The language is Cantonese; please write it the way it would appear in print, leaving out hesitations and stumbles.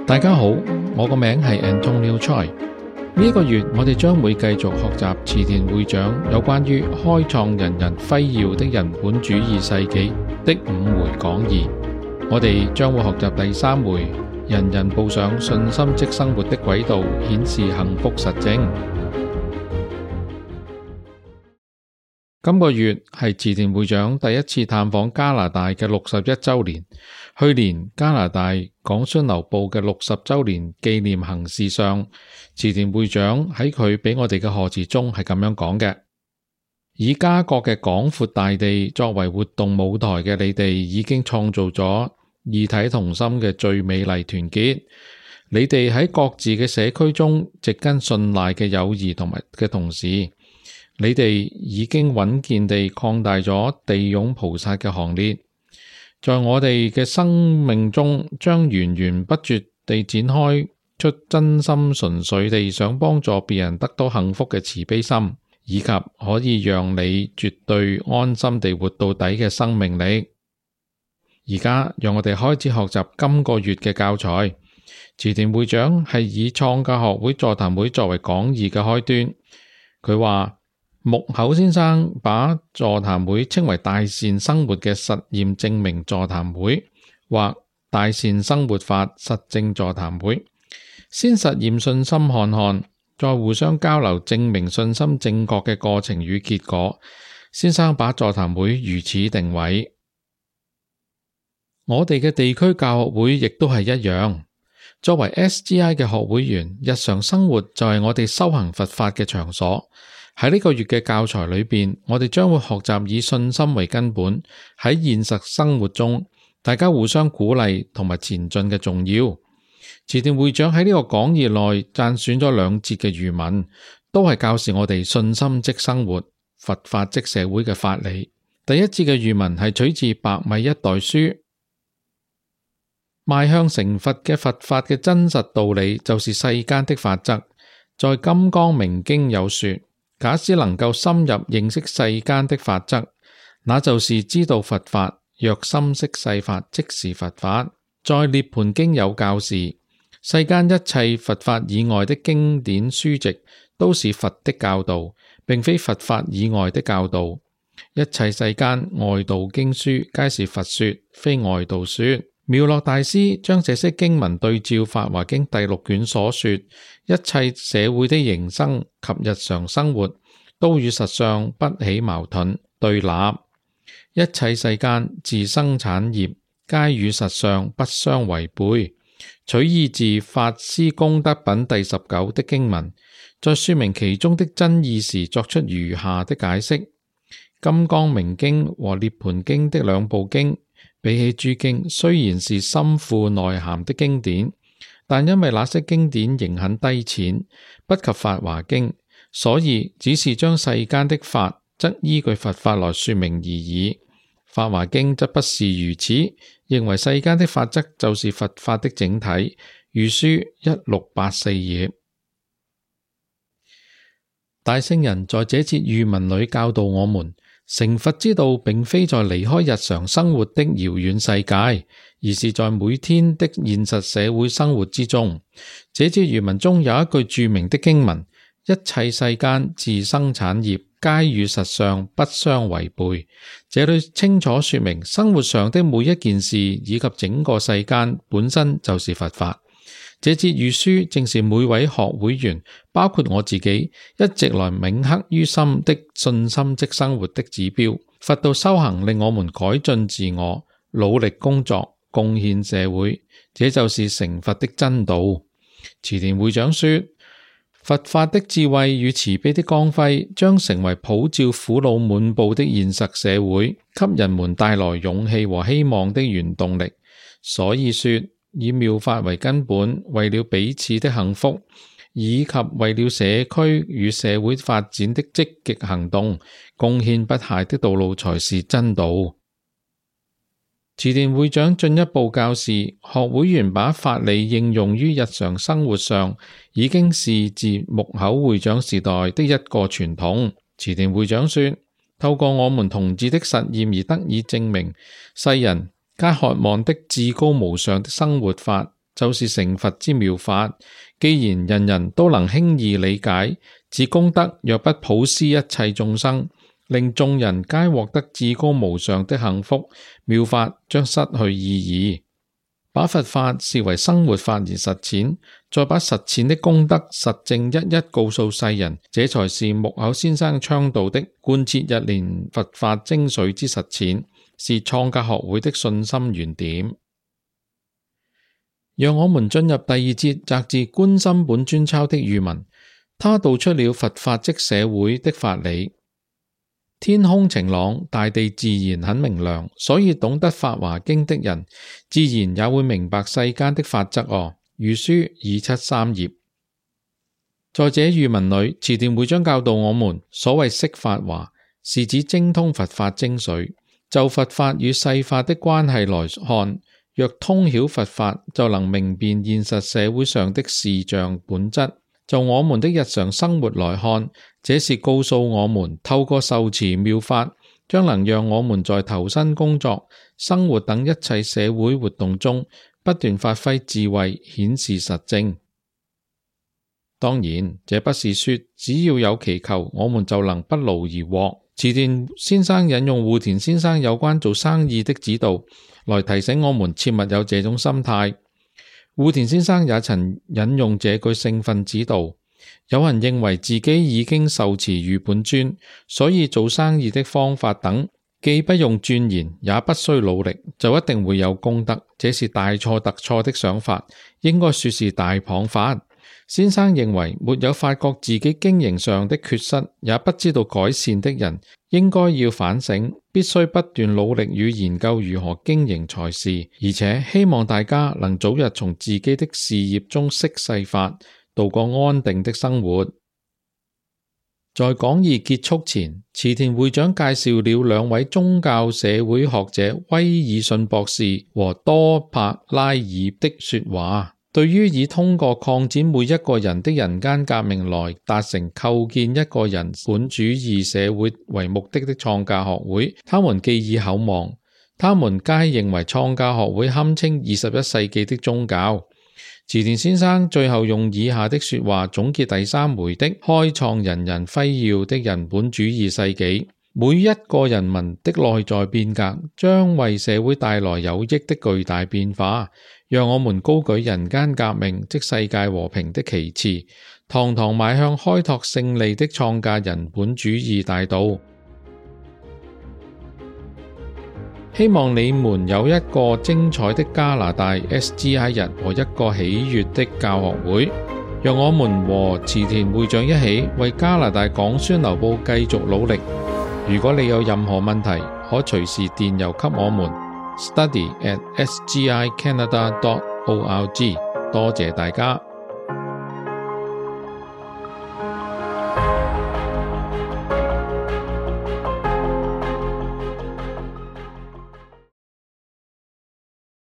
大家好，我個名係 Antonio Choi。呢個月我哋將會繼續學習池田會長有關於開創人人輝耀的人本主義世紀的5回講義。我哋將會學習第3回，人人步上信心職生活的軌道，顯示幸福實證。今個月係池田會長第一次探訪加拿大嘅61周年。去年加拿大廣宣流部嘅60周年紀念行事上，池田會長喺佢俾我哋嘅賀詞中係咁樣講嘅：以加國嘅廣闊大地作為活動舞台嘅你哋，已經創造咗異體同心嘅最美麗團結。你哋喺各自嘅社區中植根信賴嘅友誼同埋嘅同時，你哋已經穩健地擴大咗地擁菩薩嘅行列，在我哋嘅生命中將源源不絕地展開出真心純粹地想幫助別人得到幸福嘅慈悲心，以及可以讓你絕對安心地活到底嘅生命力。而家讓我哋開始學習今個月嘅教材。池田會長係以創價學會座談會作為講義嘅開端。佢話木口先生把座談會稱為大善生活嘅實驗證明座談會，或大善生活法實證座談會。先實驗信心看看，再互相交流證明信心正確嘅過程與結果。先生把座談會如此定位。我哋嘅地區教學會亦都係一樣。作為 SGI 嘅學會員，日常生活就係我哋修行佛法嘅場所。喺呢個月嘅教材裏邊，我哋將會學習以信心為根本，喺現實生活中大家互相鼓勵同埋前進嘅重要。池田會長喺呢個講義內撰選咗2節嘅預文，都係教示我哋信心即生活、佛法即社會嘅法理。第一節嘅預文係取自白米一代書，邁向成佛嘅佛法嘅真實道理就是世間的法則。在金剛明經有說，假使能夠深入認識世間的法則，那就是知道佛法。若深識世法，即是佛法。在涅槃經有教示，世間一切佛法以外的經典書籍都是佛的教導，並非佛法以外的教導。一切世間外道經書皆是佛說，非外道說。妙樂大師將這些經文對照《法華經》第6卷所說，一切社會的營生及日常生活都與實相不起矛盾對立，一切世間自生產業皆與實相不相違背。取意自法師功德品第19的經文，在說明其中的真意時，作出如下的解釋：金剛明經和涅槃經的2部經，比起諸經，雖然是深富內涵的經典，但因為那些經典仍很低淺，不及法華經，所以只是將世間的法則依據佛法來說明而已。法華經則不是如此，認為世間的法則就是佛法的整體。御書1684頁。大聖人在這節諭文裏教導我們，成佛之道並非在離開日常生活的遙遠世界，而是在每天的現實社會生活之中。這節諭文中有一句著名的經文：一切世間自生產業皆與實相不相違背。這裏清楚說明生活上的每一件事以及整個世間本身就是佛法。這節諭書正是每位學會員，包括我自己，一直來銘刻於心的信心即生活的指標。佛道修行令我們改進自我，努力工作，貢獻社會，這就是成佛的真道。池田會長說，佛法的智慧與慈悲的光輝將成為普照苦惱滿布的現實社會，給人們帶來勇氣和希望的原動力。所以說，以妙法為根本，為了彼此的幸福，以及為了社區與社會發展的積極行動，貢獻不懈的道路才是真道。池田會長進一步教示，學會員把法理應用於日常生活上，已經是自木口會長時代的一個傳統。池田會長說，透過我們同志的實驗而得以證明，世人皆渴望的至高無上的生活法， 就是成佛之妙法。既然人人都能輕易理解，此功德若不普施一切眾生，令眾人皆獲得至高無上的幸福，妙法將失去意義。把佛法視為生活法而實踐，再把實踐的功德實證一一告訴世人，這才是木口先生倡導的貫徹日蓮佛法精髓之實踐，是創價學會的信心原點。讓我們進入第二節摘自觀心本專抄的諭文，他道出了佛法即社會的法理。天空晴朗，大地自然很明亮，所以懂得法華經的人，自然也會明白世間的法則哦。御書273頁。在這諭文裏，慈澱會長教導我們，所謂識法華，是指精通佛法精髓。就佛法與世法的關係來看，若通曉佛法，就能明辨現實社會上的事象本質。就我們的日常生活來看，這是告訴我們，透過受持妙法，將能讓我們在投身工作、生活等一切社會活動中，不斷發揮智慧，顯示實證。當然，這不是說只要有祈求，我們就能不勞而獲。慈澱先生引用戶田先生有關做生意的指導，來提醒我們切勿有這種心態。戶田先生也曾引用這句聖訓指導：有人認為自己已經受持如本尊，所以做生意的方法等既不用鑽研，也不需努力，就一定會有功德。這是大錯特錯的想法，應該說是大謗法。先生認為，沒有發覺自己經營上的缺失，也不知道改善的人，應該要反省，必須不斷努力與研究如何經營才是。而且希望大家能早日從自己的事業中識世法，度過安定的生活。在講義結束前，慈澱會長介紹了兩位宗教社會學者威爾遜博士和多柏拉爾的說話。對於以通過擴展每一個人的人間革命來達成構建一個人本主義社會為目的的創價學會，他們寄以厚望。他們皆認為創價學會堪稱21世紀的宗教。慈澱先生最後用以下的說話總結第三回的開創人人輝耀的人本主義世紀。每一個人民的內在變革將為社會帶來有益的巨大變化。讓我們高舉人間革命即世界和平的旗幟，堂堂邁向開拓勝利的創價人本主義大道。希望你們有一個精彩的加拿大 SGI 日和一個喜悅的教學會。讓我們和慈澱會長一起為加拿大廣宣流布繼續努力。如果你有任何問題，可隨時電郵給我們。study@sgicanada.org。多謝大家。